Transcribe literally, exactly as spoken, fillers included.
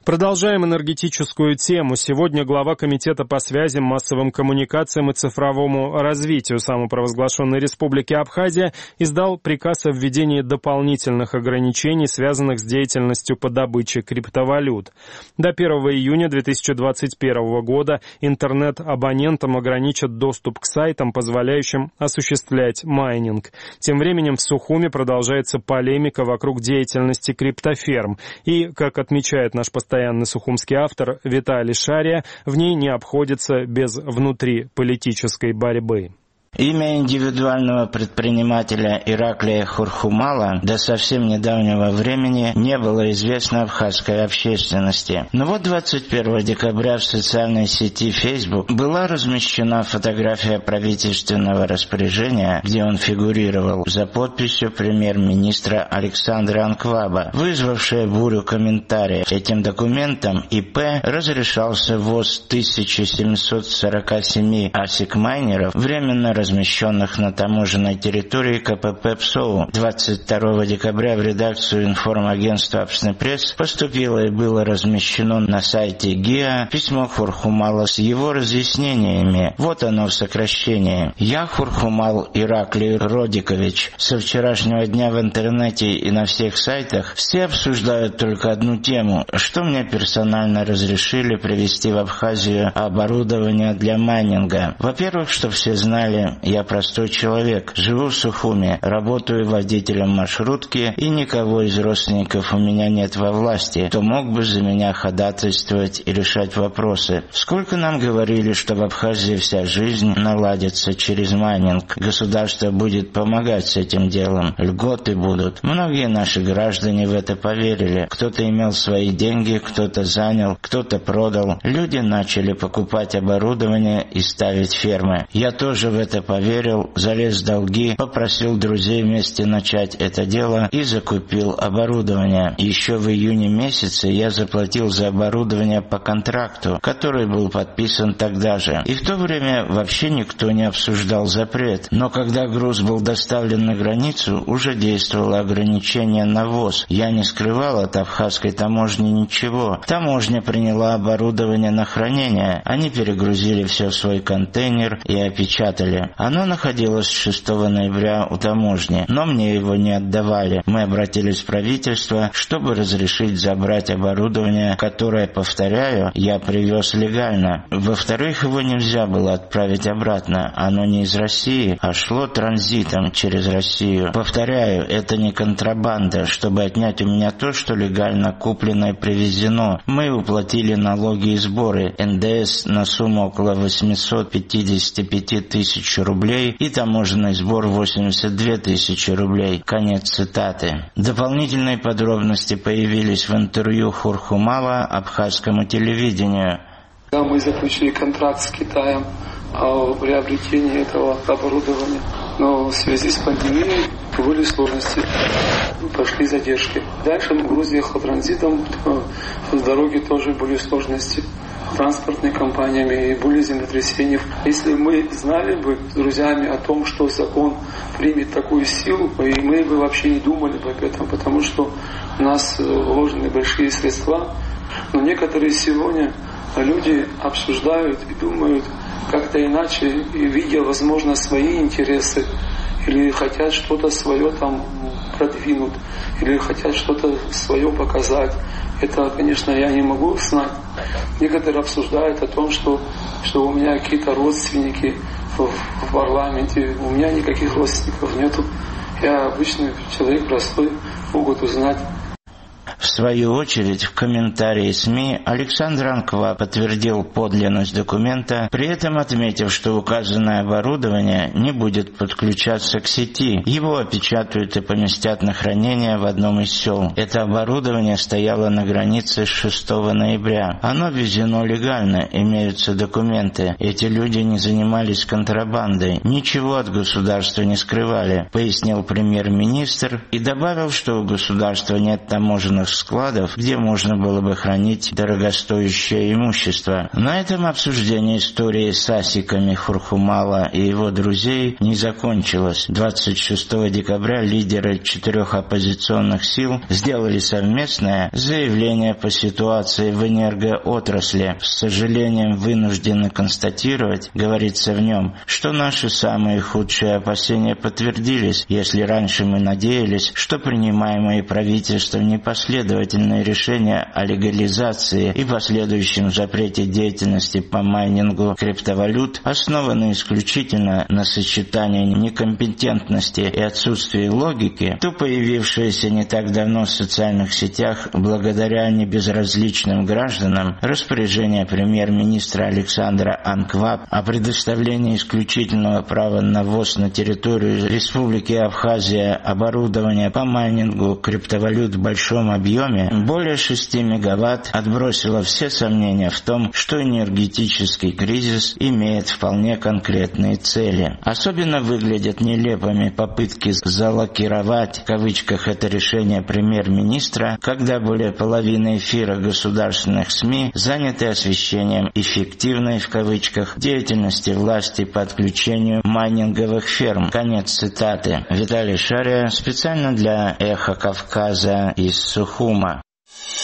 Продолжаем энергетическую тему. Сегодня глава Комитета по связям, массовым коммуникациям и цифровому развитию самопровозглашенной Республики Абхазия издал приказ о введении дополнительных ограничений, связанных с деятельностью по добыче криптовалют. До первого июня две тысячи двадцать первого года интернет-абонентам ограничат доступ к сайтам, позволяющим осуществлять майнинг. Тем временем в Сухуми продолжается полемика вокруг деятельности криптоферм. И, как отмечает наш постоянный постоянный сухумский автор Виталий Шария, в ней не обходится без внутриполитической борьбы. Имя индивидуального предпринимателя Ираклия Хурхумала до совсем недавнего времени не было известно абхазской общественности. Но вот двадцать первого декабря в социальной сети Facebook была размещена фотография правительственного распоряжения, где он фигурировал, за подписью премьер-министра Александра Анкваба, вызвавшая бурю комментариев. Этим документом ИП разрешался ввоз тысяча семьсот сорок семь асик-майнеров, временно размещенных на таможенной территории КПП ПСОУ. двадцать второго декабря в редакцию информагентства «Апснепресс» поступило и было размещено на сайте ГИА письмо Хурхумала с его разъяснениями. Вот оно в сокращении. «Я, Хурхумал Ираклий Родикович, со вчерашнего дня в интернете и на всех сайтах все обсуждают только одну тему, что мне персонально разрешили привезти в Абхазию оборудование для майнинга. Во-первых, что все знали, я простой человек, живу в Сухуми, работаю водителем маршрутки, и никого из родственников у меня нет во власти, кто мог бы за меня ходатайствовать и решать вопросы. Сколько нам говорили, что в Абхазии вся жизнь наладится через майнинг, государство будет помогать с этим делом, льготы будут. Многие наши граждане в это поверили. Кто-то имел свои деньги, кто-то занял, кто-то продал. Люди начали покупать оборудование и ставить фермы. Я тоже в это поверил, залез в долги, попросил друзей вместе начать это дело и закупил оборудование. Еще в июне месяце я заплатил за оборудование по контракту, который был подписан тогда же. И в то время вообще никто не обсуждал запрет. Но когда груз был доставлен на границу, уже действовало ограничение на ввоз. Я не скрывал от абхазской таможни ничего. Таможня приняла оборудование на хранение. Они перегрузили все в свой контейнер и опечатали. Оно находилось шестого ноября у таможни, но мне его не отдавали. Мы обратились в правительство, чтобы разрешить забрать оборудование, которое, повторяю, я привез легально. Во-вторых, его нельзя было отправить обратно. Оно не из России, а шло транзитом через Россию. Повторяю, это не контрабанда, чтобы отнять у меня то, что легально куплено и привезено. Мы уплатили налоги и сборы, эн дэ эс на сумму около восемьсот пятьдесят пять тысяч рублей и таможенный сбор восемьдесят две тысячи рублей. Конец цитаты. Дополнительные подробности появились в интервью Хурхумала абхазскому телевидению. Да, мы заключили контракт с Китаем о приобретении этого оборудования, но в связи с пандемией были сложности, пошли задержки. Дальше груз ехал транзитом, с дороги тоже были сложности транспортными компаниями и были землетрясения. Если мы знали бы с друзьями о том, что закон примет такую силу, и мы бы вообще не думали бы об этом, потому что у нас вложены большие средства. Но некоторые сегодня люди обсуждают и думают как-то иначе, и видя, возможно, свои интересы, или хотят что-то свое там продвинуть, или хотят что-то свое показать. Это, конечно, я не могу знать. Некоторые обсуждают о том, что, что у меня какие-то родственники в, в парламенте. У меня никаких родственников нету. Я обычный человек, простой, могут узнать. В свою очередь, в комментарии СМИ Александр Анква подтвердил подлинность документа, при этом отметив, что указанное оборудование не будет подключаться к сети. Его опечатают и поместят на хранение в одном из сел. Это оборудование стояло на границе с шестого ноября. Оно ввезено легально, имеются документы. Эти люди не занимались контрабандой, ничего от государства не скрывали, пояснил премьер-министр и добавил, что у государства нет таможенных складов, где можно было бы хранить дорогостоящее имущество. На этом обсуждение истории с асиками Хурхумала и его друзей не закончилось. двадцать шестого декабря лидеры четырех оппозиционных сил сделали совместное заявление по ситуации в энергоотрасли. С сожалением вынуждены констатировать, говорится в нем, что наши самые худшие опасения подтвердились, если раньше мы надеялись, что принимаемые правительством непоследовательные решения о легализации и последующем запрете деятельности по майнингу криптовалют основаны исключительно на сочетании некомпетентности и отсутствии логики, то появившееся не так давно в социальных сетях благодаря небезразличным гражданам распоряжение премьер-министра Александра Анкваб о предоставлении исключительного права на ввоз на территорию Республики Абхазия оборудования по майнингу криптовалют в большом объеме более шести мегаватт отбросило все сомнения в том, что энергетический кризис имеет вполне конкретные цели. Особенно выглядят нелепыми попытки «залокировать» в кавычках это решение премьер-министра, когда более половины эфира государственных СМИ заняты освещением эффективной в кавычках деятельности власти по отключению майнинговых ферм. Конец цитаты. Виталий Шария специально для «Эхо Кавказа» из Сухума.